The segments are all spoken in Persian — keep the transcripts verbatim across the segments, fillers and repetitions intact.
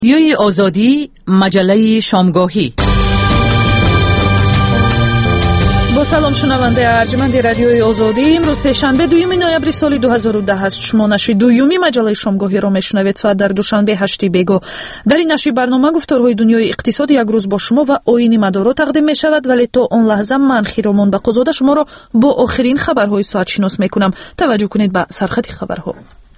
رادیوی آزادی، مجله شامگاهی. با سلام شنونده ارجمند رادیوی آزادی، امروز سه‌شنبه دوم نوامبر سال دو هزار و ده است. شما نشر دومی مجله شامگاهی را میشنوید. ساعت در دوشنبه هشت بیگو. در این نشر برنامه گفتارهای دنیای اقتصاد یک روز با شما و آیین مدارا تقدیم می شود، ولی تا آن لحظه من خیرامان بقازاده شما را با آخرین خبرهای ساعت شناس می کنم. توجه کنید به سرخط خبرها.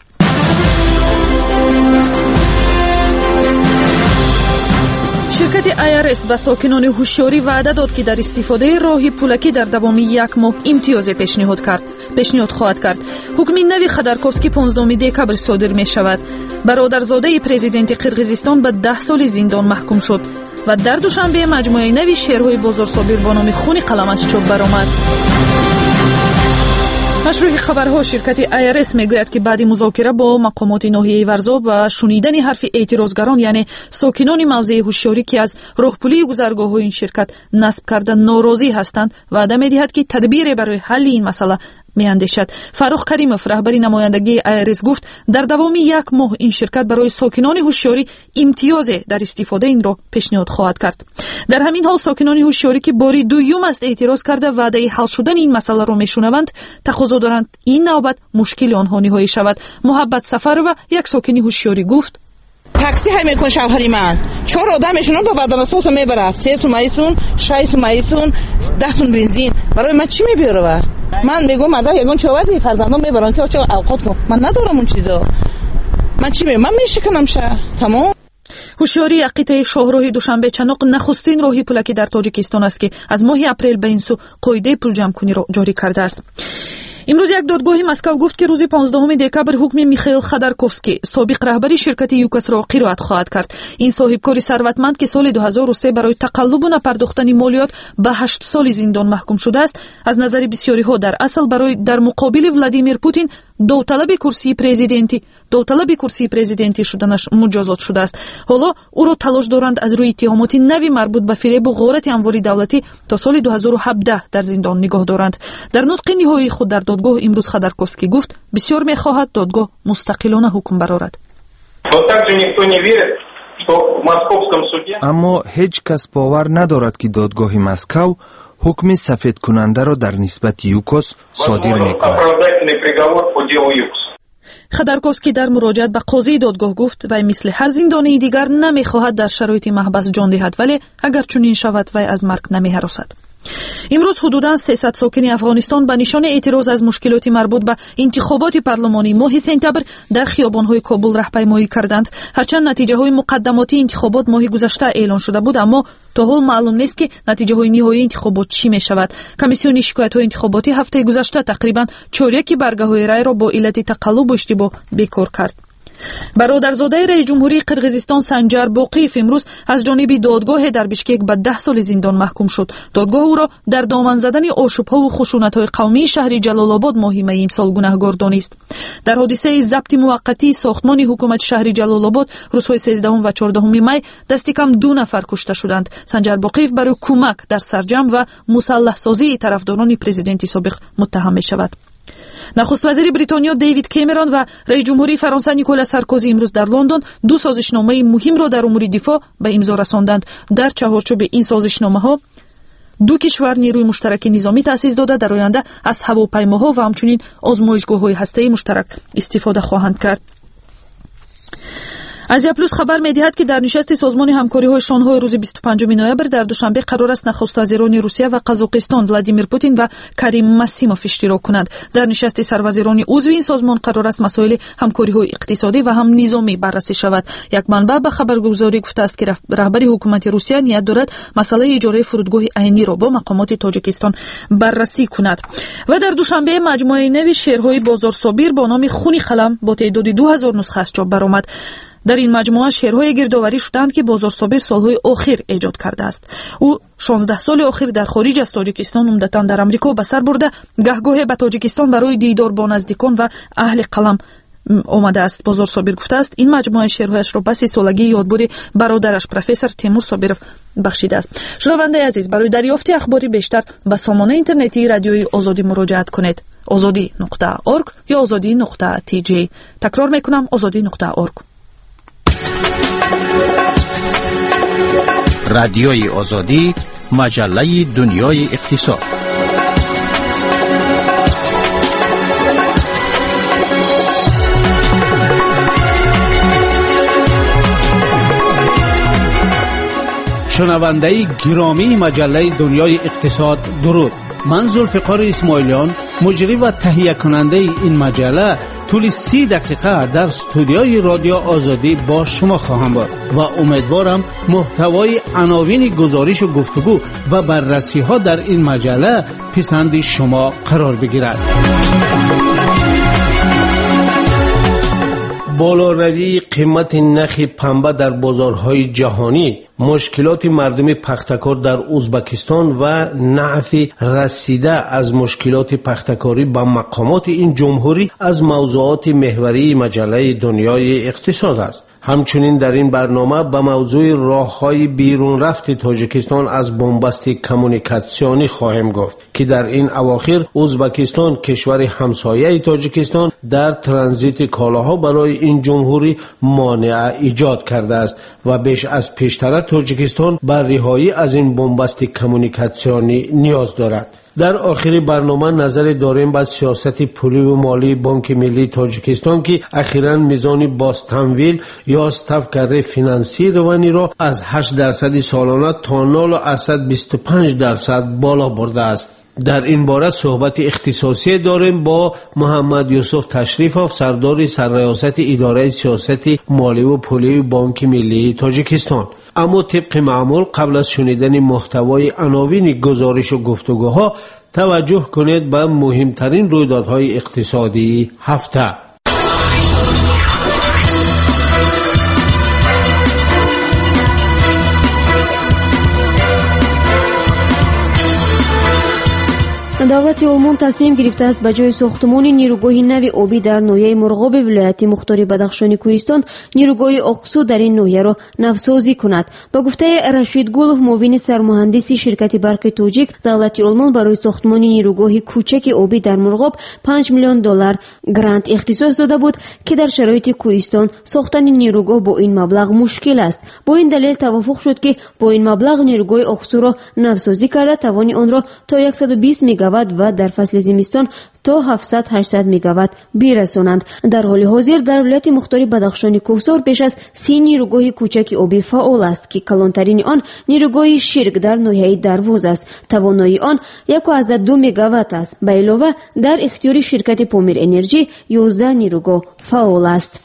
شرکت آی آر اس به ساکنان هوشیاری وعده داد که در استفاده راه پولکی در دوام یک ماه امتیاز پیشنهاد کرد پیشنهاد خواهد کرد. حکم نوی خدرکوفسکی پانزدهم دکبر صادر می شود. برادرزاده پرزیدنت قرقیزستان به ده سال زندان محکوم شد و در دوشنبه مجموعه نوی شعرهای بازار صابر با نام خون قلمش چاپ برآمد. مشروع خبرها شرکت آی آر اس میگوید که بعد مذاکره با مقامات ناحیه ورزاب و شنیدن حرف اعتراضگران یعنی ساکنان موضع هوشیاری که از راهپولی گذرگاه‌های این شرکت نصب کرده ناراضی هستند، وعده می‌دهد که تدبیر برای حل این مسئله میاندیشد. فاروق کریمов رهبر نمایندگی آی آر اس گفت در دوام یک ماه این شرکت برای ساکنان هوشیاری امتیاز در استفاده این را پیشنهاد خواهد کرد. در همین حال ساکنان هوشیاری که باری دوم است اعتراض کرده وعده حل شدن این مسئله را میشنوند، تقاضا دارند این نوبت مشکل آنها نهایی شود. محبت سفرова یک ساکن هوشیاری گفت: تاکسی های میکن شوهری من چهار آدمشون با بدن اساس میبره، سه سومایسون شش سومایسون ده سون بنزین برای من چی میبره؟ من میگم ماده یگان چوادی فرزندان میبرن که چه اوقات کن، من ندارم اون چیزا، من چی می من میشکنم شه تمام. هوشیاری قطعه شاهراه دوشنبه چناق نخستین راهی پولکی در تاجیکستان است که از ماه اپریل به این سو قاعده پول جمع کنی را جاری کرده است. امروز یک دادگاه مسکو گفت که روز پانزدهم دکبر حکم میخائیل خدرکوفسکی سابق رهبری شرکت یوکس را قرائت خواهد کرد. این صاحبکار ثروتمند که سال دو هزار و سه برای تقلب و نپرداختن مالیات به هشت سال زندان محکوم شده است، از نظر بسیاری ها در اصل برای در مقابل ولادیمیر پوتین داوطلب کرسی پرزیدنتی داوطلب کرسی پرزیدنتی شدنش مجازات شده است. حالا او را تلاش دارند از روی اتهامات نوی مربوط به فریب و غارت اموال دولتی تا سال دو هزار و هفده در زندان نگاه دارند. در نطق نهایی خود در دادگاه امروز خدرکوفسکی گفت بسیار می‌خواهد دادگاه مستقلانه حکم برآورد. اما هیچ کس باور ندارد که دادگاه مسکو حکم سفید کننده را در نسبت یوکوس صادر می‌کند. خدرکوفسکی در مراجعت به قاضی دادگاه گفت وی مثل هر زندانی دیگر نمی‌خواهد در شرایط محبس جان دهد، ولی اگر چنین شود وی از مرگ نمی‌هراسد. امروز حدوداً سیصد ساکن افغانستان به نشان اعتراض از مشکلات مربوط به انتخابات پارلمانی ماه سپتامبر در خیابان‌های کابل راهپیمایی کردند. هرچند نتیجه‌های مقدماتی انتخابات ماه گذشته اعلان شده بود، اما تا حال معلوم نیست که نتیجه‌های نهایی انتخابات چی می‌شود. کمیسیون شکایت‌های انتخاباتی هفته گذشته تقریباً چهارده برگه‌های رای را با علت تقلب و اشتباه بیکار کرد. برادرزاده رئیس جمهوری قرقیزستان سنجر باقیف امروز از جانب دادگاه در بشکک به ده سال زندان محکوم شد. دادگاه او را در دامن زدن آشوب‌ها و خشونت‌های قومی شهر جلال آباد ماه می امسال گناهکار دانست. در حادثه ضبط موقتی ساختمان حکومت شهر جلال آباد روزهای سیزدهم و چهاردهم می دست کم دو نفر کشته شدند. سنجر باقیف برای کمک در سرجم و مسلح سازی طرفداران پرزیدنت سابق متهم می‌شود. نخست وزیر بریتانیا دیوید کامرون و رئیس جمهوری فرانسه نیکولا سارکوزی امروز در لندن دو سازشنامه مهم را در امور دفاع به امضا رساندند. در چهارچوب این سازشنامه‌ها دو کشور نیروی مشترک نظامی تأسیس داده در آینده از هواپیماها و همچنین آزمایشگاه‌های هسته‌ای مشترک استفاده خواهند کرد. آزیا پلوس خبر می‌دهد که در نشست سازمان همکاری‌های شانگهای روز بیست و پنجم نوامبر در دوشنبه قرار است نخست وزیران روسیه و قزاقستان ولادیمیر پوتین و کریم مسیموف اشتراک کنند. در نشست سروزیران عضو این سازمان قرار است مسائل همکاری‌های اقتصادی و هم نظامی بررسی شود. یک منبع به خبرگزاری گفته است که رهبر حکومت روسیه نیت دارد مسئله اجاره فرودگاه عینی را با مقامات تاجیکستان بررسی کند. و در دوشنبه مجموعه نوی شعرهای بازار صابر با نام خون قلم با تعداد دو هزار نسخه از چاپ برآمد. در این مجموعه شعرهای گردآوری شدند که بازار صابر سالهای آخر ایجاد کرده است. او شانزده سال آخر در خارج از تاجیکستان عمدتاً در امریکا به سر برده، گهگاه به تاجیکستان برای دیدار با نزدیکان و اهل قلم آمده است. بازار صابر گفته است این مجموعه شعرهایش را به سی سالگی یادبود برادرش پروفسور تیمور صابرов بخشیده است. شنونده عزیز، برای دریافت اخباری بیشتر به سامانه اینترنتی رادیوی آزادی مراجعه کنید. آزادی نقطه اورگ یا آزادی نقطه تی جی. تکرار میکنم آزادی نقطه اورگ. رادیوی آزادی، مجله دنیای اقتصاد. شنونده گرامی مجله دنیای اقتصاد، درود. من ذوالفقار اسماعیلیان، مجری و تهیه کننده این مجله، طول سی دقیقه در استودیوی رادیو آزادی با شما خواهم بود و امیدوارم محتوای عناوین گزارش و گفتگو و بررسی ها در این مجله پسند شما قرار بگیرد. بالارسی قیمت نرخ پنبه در بازارهای جهانی، مشکلات مردم پختکار در ازبکستان و نحف رسیده از مشکلات پختکاری به مقامات این جمهوری از موضوعات محوری مجله دنیای اقتصاد است. همچنین در این برنامه به موضوع راه‌های بیرون رفت تاجیکستان از بنبست کمونیکاسیونی خواهیم گفت که در این اواخر ازبکستان، کشور همسایه تاجیکستان، در ترانزیت کالاها برای این جمهوری مانع ایجاد کرده است و بیش از پیشتر تاجیکستان بر رهایی از این بنبست کمونیکاسیونی نیاز دارد. در آخر برنامه نظر داریم به سیاست پولی و مالی بانک ملی تاجیکستان که اخیراً میزان باز تمویل یا استفکر فینانسی روانی را از هشت درصد سالانه تا نود و بیست و پنج درصد بالا برده است. در این باره صحبت اختصاصی داریم با محمد یوسف تشریفوف، سردار سرریاست اداره سیاست مالی و پولی بانک ملی تاجیکستان. اما طبق معمول قبل از شنیدن محتوای عناوین گزارش و گفتگوها توجه کنید به مهمترین رویدادهای اقتصادی هفته. دولت آلمان تصمیم گرفته است به جای ساختمان نیروگاه نوی آبی در ناحیه مرغاب ولایت مختار بدخشان کوهستان، نیروگاه اقصو در این ناحیه را نوسازی کند. با گفته رشید گلوف، معاون سرمهندسی شرکت برق تاجیک، دولت آلمان برای ساختمان نیروگاه کوچک آبی در مرغاب پنج میلیون دلار گرانت اختصاص داده بود که در شرایط کوهستان ساختن نیروگاه با این مبلغ مشکل است. با این دلیل توافق شد که با این مبلغ نیروگاه اقصو را نوسازی کرده توان آن را تا صد و بیست مگاوات و در فصل زمستان تا هفتصد هشتصد مگاوات برسانند. در حال حاضر در ولایت مختار بدخشان کوهستان بیش از سی نیروگاه کوچک آبی فعال است که کلانترین آن نیروگاه شیرک در ناحیه دروز است. توانایی آن یک و دو مگاوات است. به علاوه در اختیار شرکت پامیر انرژی یازده نیروگاه فعال است.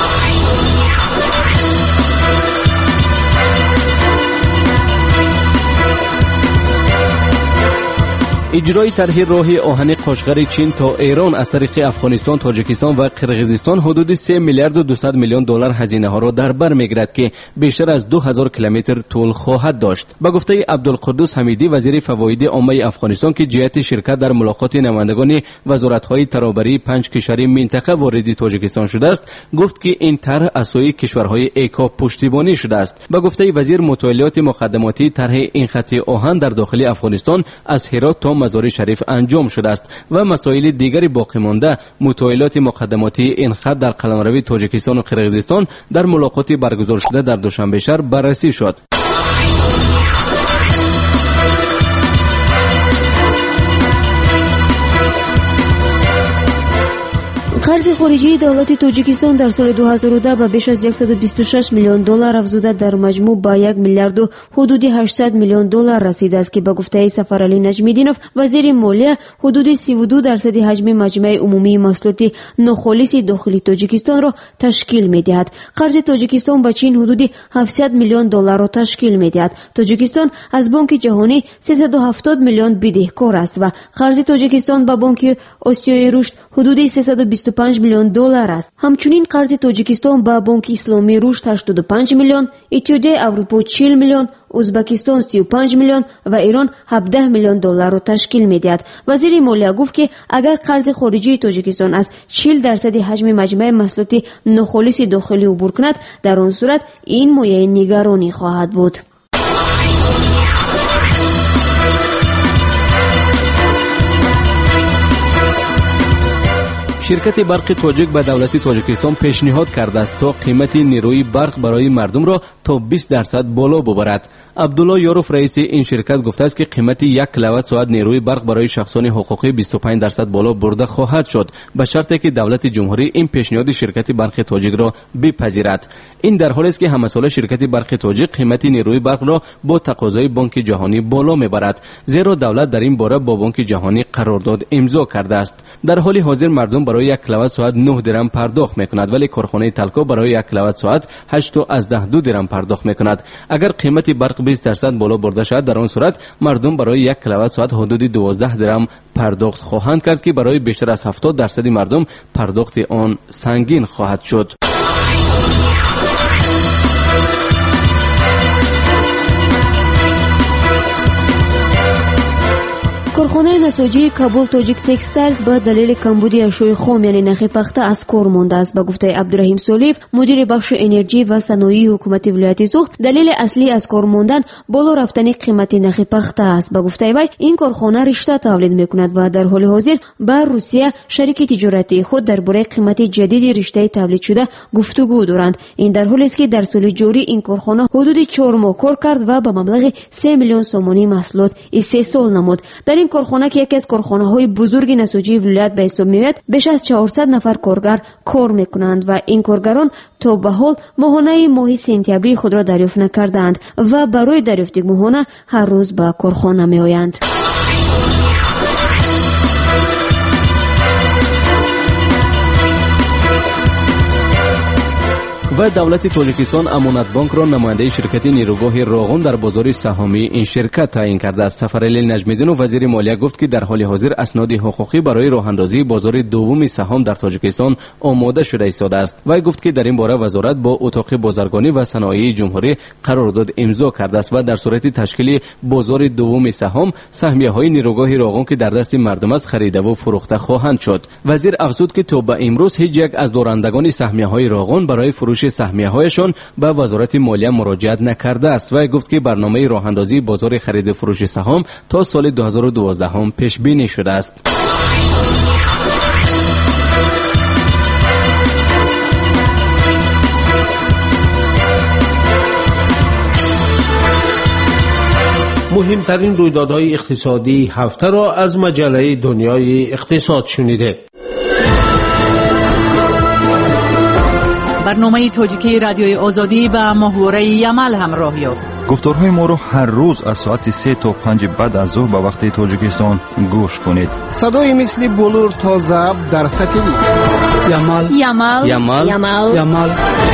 اجرای طرح راه آهن قاشقر چین تا ایران از طریق افغانستان، تاجیکستان و قرقیزستان حدود سه میلیارد و دویست میلیون دلار هزینه ها را در بر میگیرد که بیشتر از دو هزار کیلومتر طول خواهد داشت. با گفته عبدالقدوس حمیدی، وزیر فواید عامه افغانستان، که جهت شرکت در ملاقات نمایندگان وزارت‌های ترابری پنج کشور منطقه وارد تاجیکستان شده است، گفت که این طرح از سوی کشورهای ایکا پشتیبانی شده است. با گفته وزیر، مطالعات مقدماتی طرح این خط آهن در داخل افغانستان از هرات تا مزار شریف انجام شده است و مسائل دیگری باقی مانده. مطالعات مقدماتی این خط در قلمرو تاجیکستان و قرقیزستان در ملاقاتی برگزار شده در دوشنبه شهر بررسی شد. قرض خارجی دولت تاجیکستان در سال دو هزار و ده به بیش از صد و بیست و شش میلیون دلار افزوده در مجموع به یک میلیارد و حدود هشتصد میلیون دلار رسیده است که به گفته سفرعلی نجمیدینوف، وزیر مالیه، حدود سی و دو درصد حجم مجمع عمومی محصولات ناخالص داخلی تاجیکستان را تشکیل می‌دهد. قرض تاجیکستان به چین حدود هفتصد میلیون دلار را تشکیل می‌دهد. تاجیکستان از بانک جهانی سیصد و هفتاد میلیون بدهکار است و قرض تاجیکستان به بانک آسیای رشد حدود سیصد و بیست و پنج میلیون دلار است. همچنین قرض تاجیکستان به بانک اسلامی رشد هشتاد و پنج میلیون، اتحادیه اروپا چهل میلیون، ازبکستان سی و پنج میلیون و ایران هفده میلیون دلار را تشکیل می‌دهد. وزیر مالیه گفت که اگر قرض خارجی تاجیکستان از چهل درصد حجم مجمع محصولات ناخالص داخلی عبور کند، در آن صورت این مایه نگرانی خواهد بود. شرکت برق تاجیک به دولت تاجیکستان پیشنهاد کرده است تا قیمت نیروی برق برای مردم را تا بیست درصد بالا ببرد. عبدالله یاروف رئیس این شرکت گفته است که قیمت یک کیلووات ساعت نیروی برق برای شخصان حقوقی بیست و پنج درصد بالا برده خواهد شد به شرطی که دولت جمهوری این پیشنهاد شرکت برق تاجیک را بپذیرد. این در حالی است که همه ساله شرکت برق تاجیک قیمت نیروی برق را با تقاضای بانک جهانی بالا میبرد، زیرا دولت در این باره با بانک جهانی قرارداد امضا کرده است. در حال حاضر مردم برای یک کیلووات ساعت نه درم پرداخت میکند، ولی کارخانه تلکا برای یک کیلووات ساعت هشت و از ده دو درم پرداخت میکند. اگر قیمت برق بیست درصد بالا برده شود، در آن صورت مردم برای یک کیلووات ساعت حدود دوازده درم پرداخت خواهند کرد که برای بیشتر از هفتاد درصد مردم پرداخت آن سنگین خواهد شد. کارخانه نساجی کابل تاجیک تکستایلز به دلیل کمبودی اشیاء خام یعنی نخ پخته از کار مانده است. به گفته عبدالرحیم سولیف مدیر بخش انرژی و صنایع حکومت ولایت زوخت، دلیل اصلی از کار ماندن بالا رفتن قیمت نخ پخته است. به گفته وی این کارخانه رشته تولید میکند و در حال حاضر با روسیه شریک تجارتی خود درباره قیمت جدید رشته تولید شده گفتگو دارند. این در حالی است که در سال جاری این کارخانه حدود چهار ماه کار کرد و به مبلغ سه میلیون سومانی محصولات سه سال نمود. در این کارخانه که یکی از کارخانه‌های بزرگ نساجی ولایت به حساب میاد، بیش از چهارصد نفر کارگر کار میکنند و این کارگران تا به حال ماهانه ماه سپتامبر خود را دریافت نکردند و برای دریافت ماهانه هر روز به کارخانه میآیند. و دولت تاجیکستان امانت بانک را نماینده شرکت نیروگاه راغون در بازار سهامی این شرکت تعیین کرده است. سفرعلی نجمیدین وزیر مالیه گفت که در حال حاضر اسناد حقوقی برای راه اندازی بازار دوم سهام در تاجیکستان آماده شده ایستاده است. و گفت که در این باره وزارت با اتاق بازرگانی و صنایع جمهوری قرارداد امضا کرده است و در صورت تشکیل بازار دوم سهام سهمیه‌های نیروگاه راغون که در دست مردم است خریده و فروخته خواهند شد. وزیر افزود که تا به امروز هیچ یک از دارندگان سهمیه‌های راغون برای فروش سهمیه‌هایشان به وزارت مالیه مراجعت نکرده است و گفت که برنامه راه اندازی بازار خرید و فروش سهام تا سال دو هزار و دوازده هم پیش بینی شده است. مهمترین رویدادهای اقتصادی هفته را از مجله دنیای اقتصاد شنیده. برنامه تاجیکی رادیوی آزادی با محوره یمل همراه یافت. گفتارهای ما را هر روز از ساعت سه تا پنج بعد از ظهر به وقت تاجیکستان گوش کنید. صدای مثل بلور تا ضبط در سطحی یمل یمل یمل یمل یمل.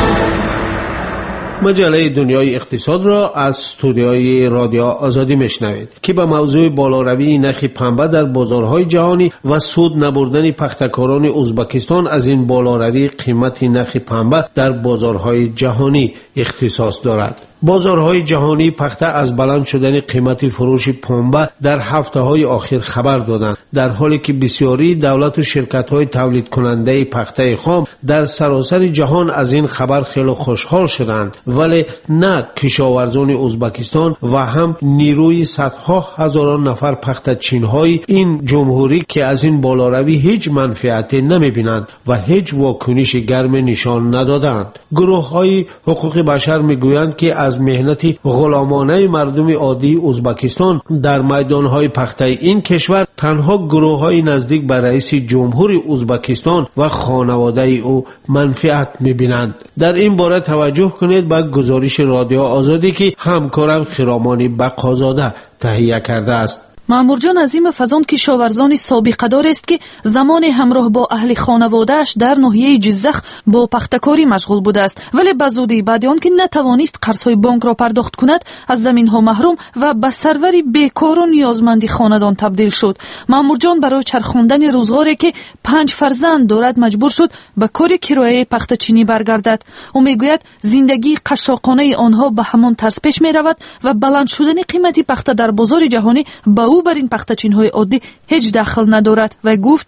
مجله دنیای اقتصاد را از استودیوی رادیو آزادی میشنوید که به موضوع بالاروی نرخ پنبه در بازارهای جهانی و سود نبردن پختکاران ازبکستان از این بالاروی قیمت نرخ پنبه در بازارهای جهانی اختصاص دارد. بازارهای جهانی پخته از بلند شدن قیمت فروش پنبه در هفته‌های اخیر خبر دادند، در حالی که بسیاری دولت و شرکت‌های تولید کننده پخته خام در سراسر جهان از این خبر خیلی خوشحال شدند، ولی نه کشاورزان ازبکستان و هم نیروی صدها هزاران نفر پخته چین‌های این جمهوری که از این بالاروی هیچ منفعتی نمی‌بینند و هیچ واکنش گرم نشان ندادند. گروه‌های حقوق بشر می‌گویند که از مهنت غلامانه مردم عادی ازبکستان در میدانهای پخته این کشور تنها گروه‌های نزدیک به رئیس جمهور ازبکستان و خانواده او منفعت می‌بینند. در این باره توجه کنید به گزارش رادیو آزادی که همکارم خرامان بقازاده تهیه کرده است. مأمور جان عظیم فزان کشاورزان سابقه دار است که زمان همراه با اهل خانواده‌اش در ناحیه جزخ با پختکاری مشغول بوده است، ولی به زودی بعد آن که نتوانست قرض‌های بانک را پرداخت کند از زمین‌ها محروم و به سروری بیکار و نیازمندی خاندان تبدیل شد. مأمور جان برای چرخاندن روزگاری که پنج فرزند دارد مجبور شد به کار کرایه پخته چینی برگردد. او میگوید زندگی قشاقانه آنها به همان طرز پیش می‌رود و بلند شدن قیمت پخته در بازار جهانی به او بر این پختچین‌های عادی هیچ دخل ندارد و گفت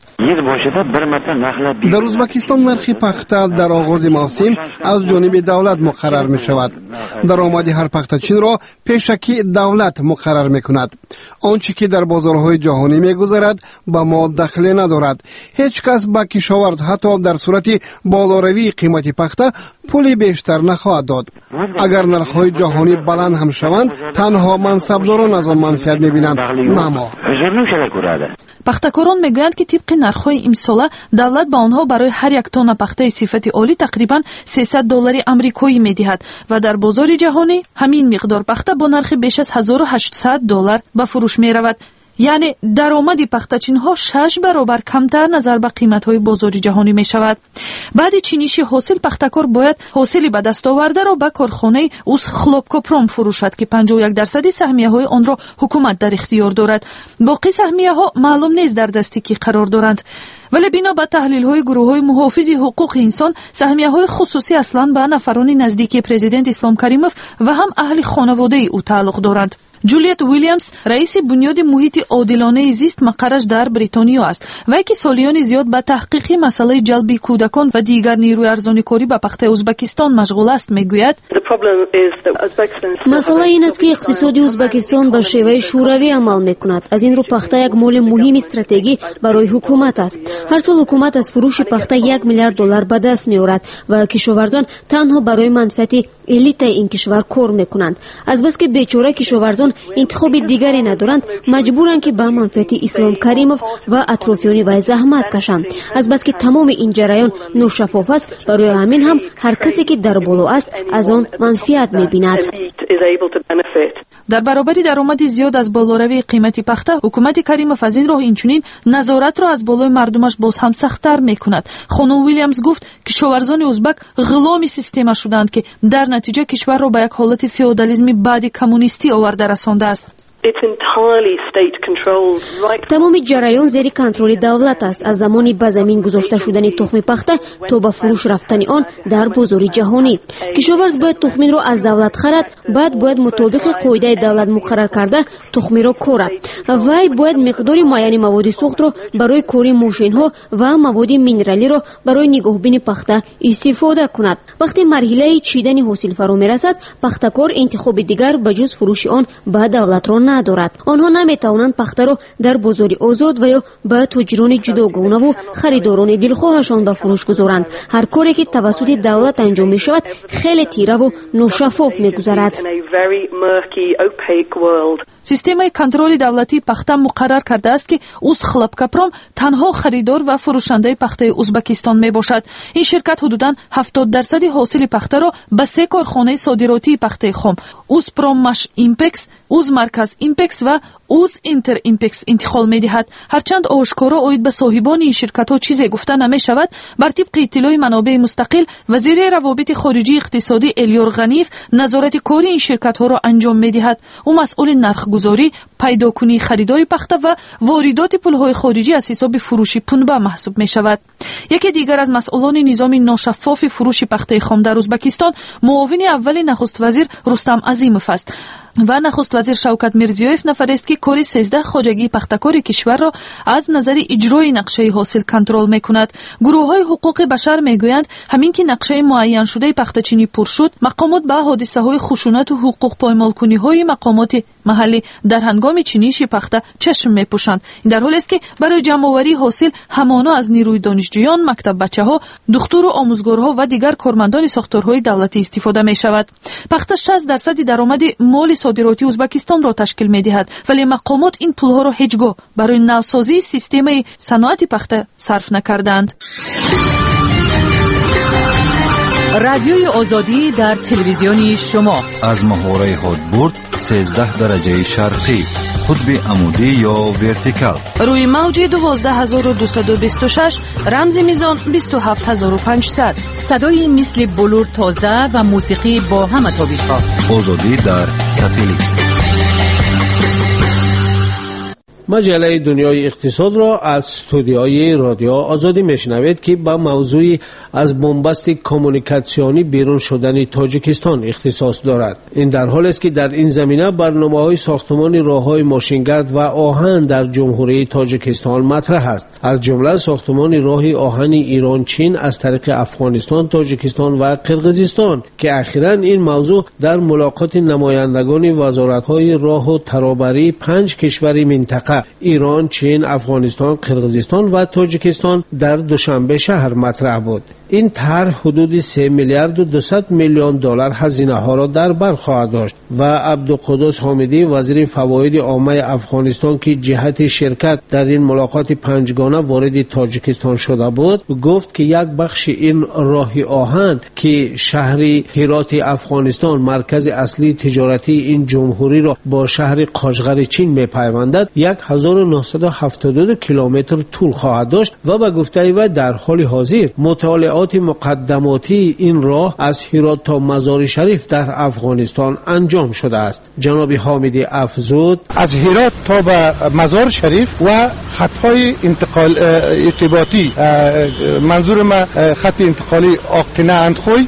در ازبکستان نرخ پخته در آغاز موسم از جانب دولت مقرر می شود. درآمد هر پختچین را پیشکی دولت مقرر می کند. آنچه که در بازارهای جهانی می گذرد به ما دخلی ندارد. هیچ کس به کشاورز حتی در صورت بالاروی قیمت پخته پولی بیشتر نخواهد داد. اگر نرخ‌های جهانی بلند هم شوند تنها منصبداران از آن منفعت می‌بینند، نه ما. پختکاران میگویند که طبق نرخ‌های امساله دولت به آنها برای هر یک تن پخته صفت عالی تقریباً سیصد دلار آمریکایی می‌دهد و در بازار جهانی همین مقدار پخته با نرخ بیش از هزار و هشتصد دلار به فروش می‌رود. یعنی درآمد پختچین‌ها شش برابر کمتر نظر به قیمت‌های بازار جهانی می‌شود. بعد چینیش حاصل پختکار باید حاصلی به دست آورده را به کارخانه اوس خلوبکوپروم فروشد که پنجاه و یک درصد سهمیه‌های آن را حکومت در اختیار دارد. باقی سهمیه‌ها معلوم نیست در دستی کی قرار دارند. ولی بنا به تحلیل‌های گروه‌های محافظ حقوق انسان سهمیه‌های خصوصی اصلاً به نفران نزدیکی پرزیدنت اسلام کریموف و هم اهل خانواده او تعلق دارند. جولیت ویلیامز رئیس بنیاد محیط عادلانه زیست مقرش در بریتانیا است و که سالیان زیاد به تحقیق مسئله جلب کودکان و دیگر نیروی ارزانی کاری به پخته ازبکستان مشغول است. میگوید مسئله این است که اقتصاد ازبکستان به شیوه شوروی عمل میکند. از این رو پخته یک مول مهم استراتژی برای حکومت است. هر سال حکومت از فروش پخته یک میلیارد دلار به دست میآورد و کشاورزان تنها برای منفعت الیت این کشور کار میکنند. از بس که بیچاره کشاورزان انتخاب دیگری ندارند مجبورند که به منفعت اسلام کریموف و اطرافیان وی زحمت کشند. از بس که تمام این جریان ناشفاف است برای همین هم هر کسی که در بالا است از آن منفعت میبیند. در برابر درآمد زیاد از بالاروی قیمت پخته حکومت کریموف از این راه اینچنین نظارت را از بالای مردمش باز هم سخت‌تر میکند. خانم ویلیامز گفت کشاورزان ازبک غلام سیستم شدند که در نتیجه کشور را به یک حالت فئودالیسم بعد کمونیستی آورده رسانده است. تمام جریان زیر کنترل دولت است، از زمانی به زمین گذاشته شدن تخم پخته تا به فروش رفتن آن در بازار جهانی. کشاورز باید تخم را از دولت خرد، بعد باید مطابق قاعده دولت مقرر کرده تخم را کارد. وی باید مقدار معین مواد سوخت را برای کاری ماشین ها و مواد مینرالی را برای نگهبانی پخته استفاده کند. وقتی مرحله چیدن حاصل فرا میرسد پختکار انتخاب دیگر به جز فروش آن به دولت را ندارد. آنها نمیتوانند پخته را در بازار آزاد و یا به تجاران جداگانه و خریداران دلخواهشان به فروش گذارند. هر کاری که توسط دولت انجام می شود خیلی تیره و ناشفاف می گذرد. سیستم کنترل دولتی پخته مقرر کرده است که اوس خلوبکوپروم تنها خریدار و فروشنده پخته ازبکستان می باشد. این شرکت حدوداً هفتاد درصد حاصل پخته را به سه کارخانه صادراتی پخته خام اوس پروماش ایمپکس، اوز مرکز ایمپکس و اوز اینتر ایمپکس انتقال می دهد. هرچند آشکارا اوید به صاحبان این شرکت ها چیزی گفته نمی شود، بر طبق اطلاع منابع مستقل وزیر روابط خارجی اقتصادی الیور غنیف نظارت کاری این شرکت ها را انجام می دهد. او مسئول نرخ گذاری، پیداکنی خریداری پخته و واردات پولهای خارجی از حساب فروش پنبه محسوب می شود. یکی دیگر از مسئولان نظام ناشفاف فروش پخته خام در ازبکستان معاون اول نخست وزیر رستم عظیموف است و نخست وزیر شوکت میرزیویف نفر است که کاری سیزده خواجگی پختکار کشور را از نظر اجرای نقشه حاصل کنترل میکند. گروه های حقوق بشر میگویند همین که نقشه معین شده پختچینی پر شد، مقامات به حادثه های خشونت و حقوق پایمال کنی های مقامات محلی در هنگام چینیش پخته چشم میپوشند. در حالی است که برای جمع آوری حاصل همانا از نیروی دانشجویان، مکتب بچه‌ها، دکتر و آموزگارها و دیگر کارمندان ساختارهای دولتی استفاده میشود. پخته شصت درصد درآمد مالی صادراتی ازبکستان را تشکیل می‌دهد، ولی مقامات این پولها را هیچگاه برای نوسازی سیستم صنعت پخته صرف نکردند. رادیوی آزادی در تلویزیون شما از محوره هادبورد سیزده درجه شرقی، قطب عمودی یا ورتیکال، روی موج دوازده هزار و دویست و بیست و شش، رمز میزان بیست و هفت هزار و پانصد. صدای مثل بلور تازه و موسیقی با همه تابش‌ها. آزادی در ساتلیت. مجله دنیای اقتصاد را از استودیوی رادیو آزادی میشنوید که با موضوع از بنبست کمونیکاسیونی بیرون شدن تاجیکستان اختصاص دارد. این در حالی است که در این زمینه برنامه‌های ساختمان راه‌های ماشینگرد و آهن در جمهوری تاجیکستان مطرح است. از جمله ساختمان راه آهن ایران چین از طریق افغانستان، تاجیکستان و قرقیزستان که اخیراً این موضوع در ملاقات نمایندگان وزارت‌های راه و ترابری پنج کشور منطقه ایران، چین، افغانستان، قرقیزستان و تاجیکستان در دوشنبه شهر مطرح بود. این طرح حدود سه میلیارد و دویست میلیون دلار هزینه ها را در بر خواهد داشت و عبدالقدوس حامدی وزیر فواید عامه افغانستان که جهت شرکت در این ملاقات پنجگانه وارد تاجیکستان شده بود گفت که یک بخش این راه آهن که شهر هرات افغانستان مرکز اصلی تجارتی این جمهوری را با شهر قاشغر چین میپیوندد هزار و نهصد و هفتاد و دو کیلومتر طول خواهد داشت و به گفته او در حال حاضر مطالعات مقدماتی این راه از هرات تا مزار شریف در افغانستان انجام شده است. جناب حامدی افزود از هرات تا به مزار شریف و خطهای انتقال ارتباطی، منظور ما خط انتقالی آقینه اندخوی،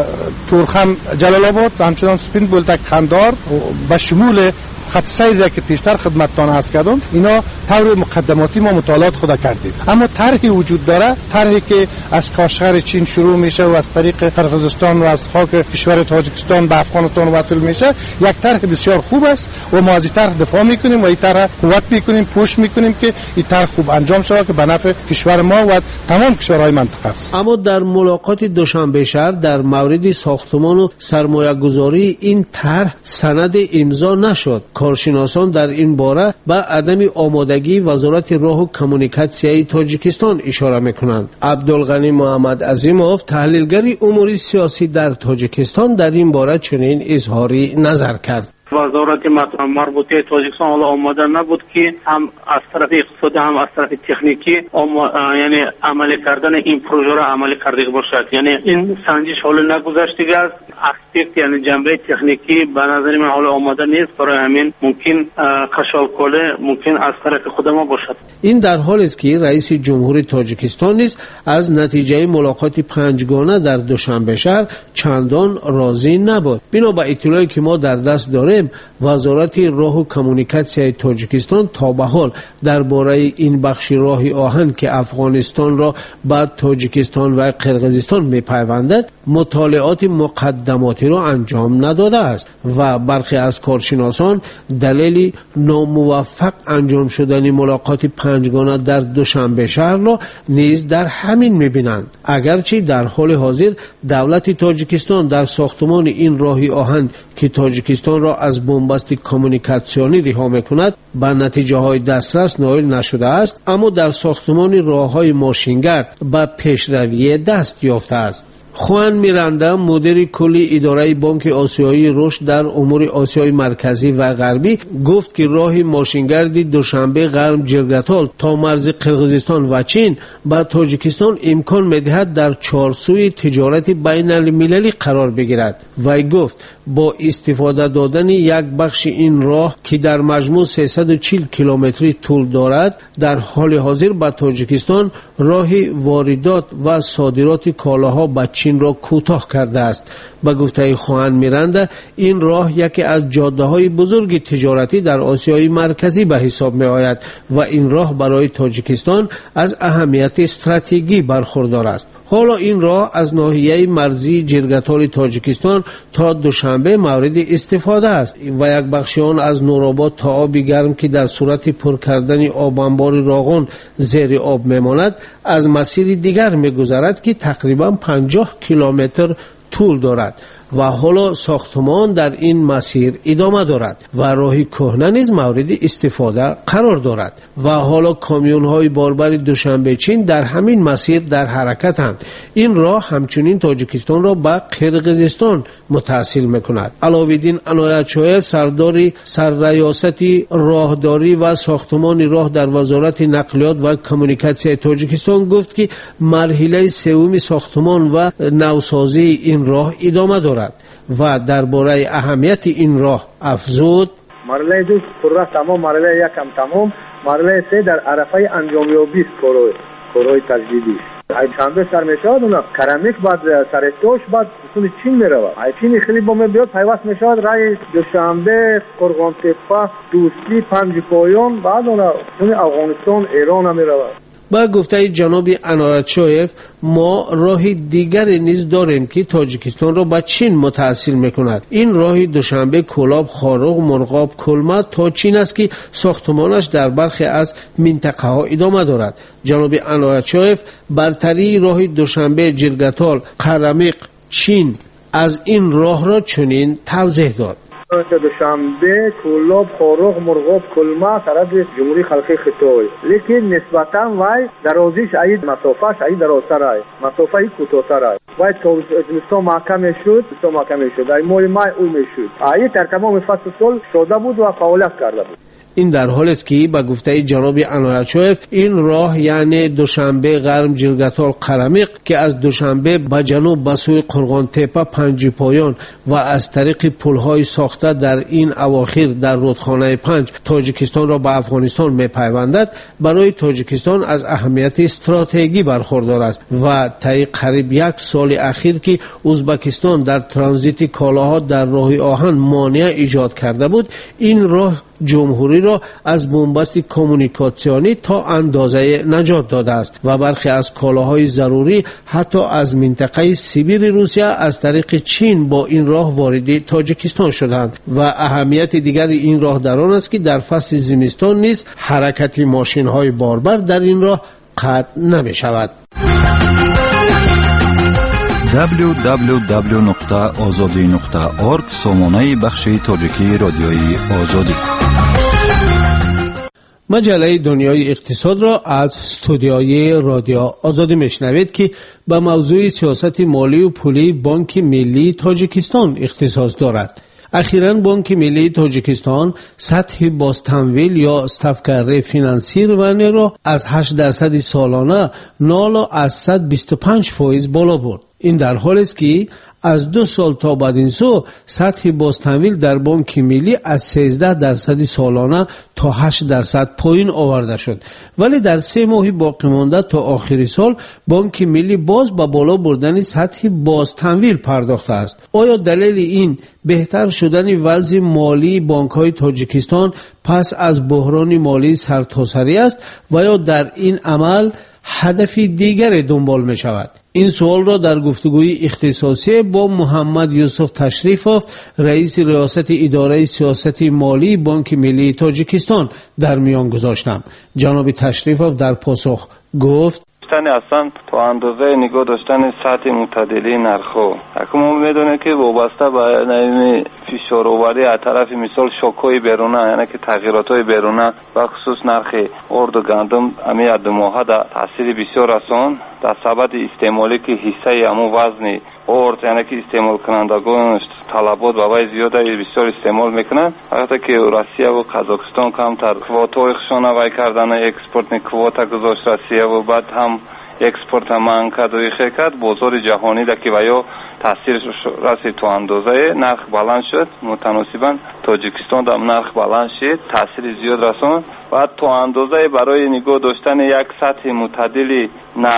تورخم جلال آباد و همچنان سپین بولتک خندار به شمول خط سیر که پیشتر خدمتتان عرض کردم، اینا طور مقدماتی ما مطالعات خود کردیم. اما طرحی وجود داره، طرحی که از کاشغر چین شروع میشه و از طریق قرقیزستان و از خاک کشور تاجیکستان به افغانستان وصل میشه، یک طرح بسیار خوب است و ما از این طرح دفاع میکنیم و این طرح قوت میکنیم، پوش میکنیم که این طرح خوب انجام شود که به نفع کشور ما و تمام کشورهای منطقه است. اما در ملاقات دوشنبه شهر در مورد ساختمان و سرمایه‌گذاری این طرح سند امضا نشد. کارشناسان در این باره به عدم آمادگی وزارت راه و کمونیکاسیون تاجیکستان اشاره میکنند. عبدالغنی محمد عظیموف تحلیلگر امور سیاسی در تاجیکستان در این باره چنین اظهاری نظر کرد. وزارت مربوطه تاجیکستان حالا آماده نبود که هم از طرف اقتصادی هم از طرف تکنیکی یعنی عملی کردن این پروژه را عملی کرده باشد. یعنی این سنجش حالا نگذشته است. اسپکت یعنی جنبه تکنیکی به نظر من حالا آماده نیست. برای همین ممکن کشالکوله ممکن از طرف خود ما باشد. این در حالی است که رئیس جمهور تاجیکستان نیز از نتیجه ملاقات پنجگانه در دوشنبه شهر چندان راضی نبود. بنا به اطلاعی که ما در دست داریم وزارت راه و کمونیکاسیون تاجیکستان تا به حال درباره این بخش راه آهن که افغانستان را با تاجیکستان و قرقیزستان میپیوندد مطالعات مقدماتی را انجام نداده است و برخی از کارشناسان دلیل ناموفق انجام شدن ملاقات پنجگانه در دوشنبه شهر را نیز در همین میبینند. اگرچه در حال حاضر دولت تاجیکستان در ساختمان این راه آهن که تاجیکستان را از بنبست کمونیکاسیونی رها میکند به نتیجه های دسترس نائل نشده است، اما در ساختمان راههای ماشینگرد به پیشروی دست یافته است. خوان میراندا مدیر کلی اداره بانک آسیایی رشد در امور آسیای مرکزی و غربی گفت که راه ماشینگردی دوشنبه غرب جرگتال تا مرز قرقیزستان و چین با تاجیکستان امکان میدهد در چارسوی تجارت بین المللی قرار بگیرد. وی گفت با استفاده دادن یک بخش این راه که در مجموع سیصد و چهل کیلومتری طول دارد در حال حاضر با تاجیکستان راه واردات و صادرات کالاها به چین را کوتاه کرده است. به گفته خوان میراندا این راه یکی از جاده‌های بزرگ تجارتی در آسیای مرکزی به حساب می آید و این راه برای تاجیکستان از اهمیت استراتژیکی برخوردار است. حالا این راه از ناحیه مرزی جرگتال تاجیکستان تا دوشنبه مورد استفاده است و یک بخش آن از نورآباد تا آب گرم که در صورت پر کردن آب انبار راغون زیر آب میماند از مسیر دیگر میگذرد که تقریبا پنجاه کیلومتر طول دارد و حالا ساختمان در این مسیر ادامه دارد و راه کهنه نیز مورد استفاده قرار دارد و حالا کامیون های باربر دوشنبه چین در همین مسیر در حرکتند. این راه همچنین تاجیکستان را به قرقیزستان متصل میکند. علاوالدین عنایت‌شایر سردار سرریاست راهداری و ساختمان راه در وزارت نقلیات و کمونیکاسیون تاجیکستان گفت که مرحله سوم ساختمان و نوسازی این راه ادامه دارد و درباره اهمیت این راه افزود مرحله دو پروژه تمام، مرحله یکم تمام، مرحله سه در عرفه انجامیابی است کارهای کارهای تجدیدی. ای شنبه سر میشود اونا کرامیک بعد سرتوش بعد سون چین میرود. ای چین خیلی با من بیاد پیوست میشود رای دوشنبه قرغان تپه دوستی پنج پایان بعد اونا سون افغانستان ایران هم میرود. با گفته جناب عنایتشایف ما راه دیگری نیز داریم که تاجیکستان را به چین متصل میکند. این راه دوشنبه کلاب خارق مرغاب کلمه تا چین است که ساختمانش در برخی از منطقه ها ادامه دارد. جناب عنایتشایف برتری راه دوشنبه جرگتال قرمیق چین از این راه را چنین توضیح داد. دوشنبه کلاب خارق مرغاب کلمه طرف جمهوری خلقی خطای لیکن نسبتا وای درازیش ای مسافهش ای درازتر ای مسافه ای کوتاه‌تر ای وای زمستان محکم شد زمستان محکم شد ای ماه مای اون میشد ای در تمام فصل سال شده بود و فعالیت کرده بود. این در حالی است که به گفته جناب عنایتشایف این راه یعنی دوشنبه غرم جرگتال قرمیق که از دوشنبه به جنوب به سوی قرغان تپه پنج پایان و از طریق پل‌های ساخته در این اواخر در رودخانه پنج تاجیکستان را به افغانستان می‌پیوندد برای تاجیکستان از اهمیت استراتژیکی برخوردار است و طی قریب یک سال اخیر که ازبکستان در ترانزیت کالاها در راه آهن مانع ایجاد کرده بود این راه جمهوری را از بنبست کمونیکاسیونی تا اندازه نجات داده است و برخی از کالاهای ضروری حتی از منطقه سیبیر روسیه از طریق چین با این راه وارد تاجیکستان شدند و اهمیت دیگر این راه در آن است که در فصل زمستان نیز حرکت ماشین های باربر در این راه قطع نمی شود. دبلیو دبلیو دبلیو نقطه آزادی نقطه اورگ سامانه بخش تاجیکی رادیوی آزادی. مجله دنیای اقتصاد را از استودیوی رادیو آزادی میشنوید که به موضوع سیاست مالی و پولی بانک ملی تاجیکستان اختصاص دارد. اخیراً بانک ملی تاجیکستان سطح بازتمویل یا استفکر فینانسیروانی را از هشت درصد سالانه نالا از صد و بیست و پنج فایز بالا برد. این در حالی است که از دو سال تا بعد این سو سطح بازتمویل در بانک ملی از سیزده درصد سالانه تا هشت درصد پایین آورده شد ولی در سه ماه باقی مانده تا آخر سال بانک ملی باز به بالا بردن سطح بازتمویل پرداخته است. آیا دلیل این بهتر شدن وضع مالی بانک‌های تاجیکستان پس از بحران مالی سرتاسری است و یا در این عمل هدف دیگر دنبال می شود؟ این سوال را در گفتگوی اختصاصی با محمد یوسف تشریفوف رئیس ریاست اداره سیاست مالی بانک ملی تاجیکستان در میان گذاشتم. جناب تشریفوف در پاسخ گفت داشتن اصلا تا اندازه نگاه داشتن سطح معتدلی نرخو حکومت میدونه که وابسته به نمی فشارآوری از طرف مثال شوک‌های بیرونه یعنی که تغییرات‌های بیرونه و خصوص نرخ ارد و گندم امی دو ماه در تاثیر بسیار آسان در سبب استعمالی که حصه امو وزن ارد یعنی که استعمال کنندگان طلبات و وای زیاده بسیار استعمال میکنن البته که روسیه و قزاقستان کمتر کوتای خشون وای کردن اکسپورت کوتا گذاشت روسیه و بعد هم اکسپورت هم کرد و خیکت بازار جهانی در که ویا تاثیر رسی تو اندازه نرخ بلند شد متناسباً تاجیکستان در نرخ بلند شد تاثیر زیاد رسون و تو اندازه برای نگاه داشتن یک سطح معتدل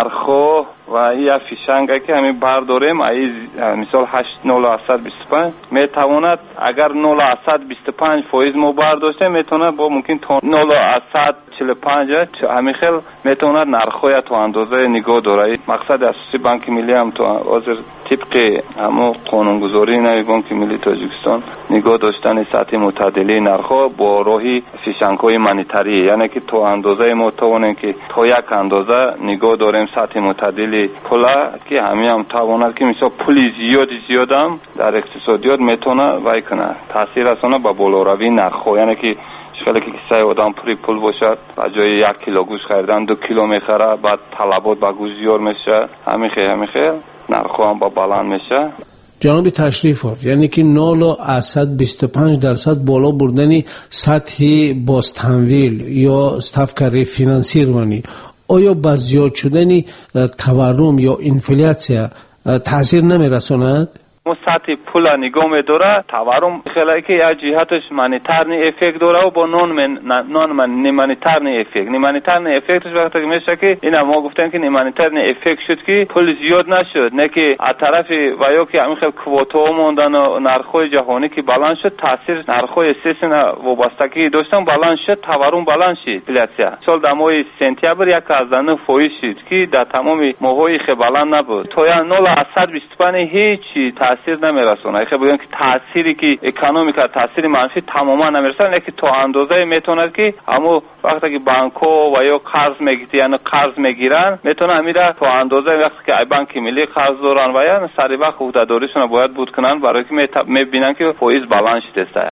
نرخ و این فیشنگ که همین برداریم ای مثال هشت نقطه هشتصد و بیست و پنج میتواند اگر نقطه هشتصد و بیست و پنج فایز ما برداشته میتونه با ممکن تا نقطه هشتصد و چهل و پنج همین خیل میتواند نرخوی تو اندازه نگاه داره. مقصد اساسی بانک ملی هم تو حاضر طبق همو قانونگذاری نوی بانک ملی تاجیکستان نگاه داشتن سطح معتدلی نرخ با راهی فیشنگ‌های مانیتری یعنی که تو اندازه ما توانیم که تا یک اندازه نگاه داریم سطح معتدل پولا که همین هم تواند که مثلا پولی زیاد زیاد هم در اقتصادیات میتونه وای کنه تاثیر رسانه به بالا روی نرخ یعنی که خیلی که کسی آدم پولی پول باشد با جای یک کیلو گوشت خریدن دو کیلو میخره بعد طلبات با گوشت زیاد میشه همین خیلی همین خیلی نرخ هم با بلند میشه. جناب تشریفوف یعنی که نالا صد و بیست و پنج درصد بالا بردن سطح بازتمویل یا استفکر فینانسیروانی آیا با زیاد شدن تورم یا انفلاسیون تاثیر نمیرساند؟ مو سطح پول نگاه می‌داره تورم خیلی که یا جهتش مانیتارنی افکت داره و با نون من نون من نیمانیتارنی افکت نیمانیتارنی افکتش وقتی که میشه که اینا ما گفتن که نیمانیتارنی افکت شد که پول زیاد نشد نه که از طرف و یا که همین خیلی کوتا موندن و نرخ‌های جهانی که بالانس شد تاثیر نرخ‌های اساسی وابستگی داشتن بالانس شد تورم بالانس شد انفلاسیون سال در ماه سپتامبر یک از نه فایز شد که در تمام ماه‌های خیلی بالانس نبود تا یا نول صد و بیست و پنج هیچ تاثیر نمیرسونه خیلی بگم که تأثیری که اکونومیکا تاثیر منفی تماما نمیرسونه لیکن تا اندازه میتونه که اما وقتی که بانک‌ها و یا قرض میگیرن یعنی قرض میگیرن میتونه امیره تا اندازه وقتی که بانک ملی قرض دارن و یا سری وقت عهده‌داریشون باید بود کنن برای که میبینن که فایز بالانس شده.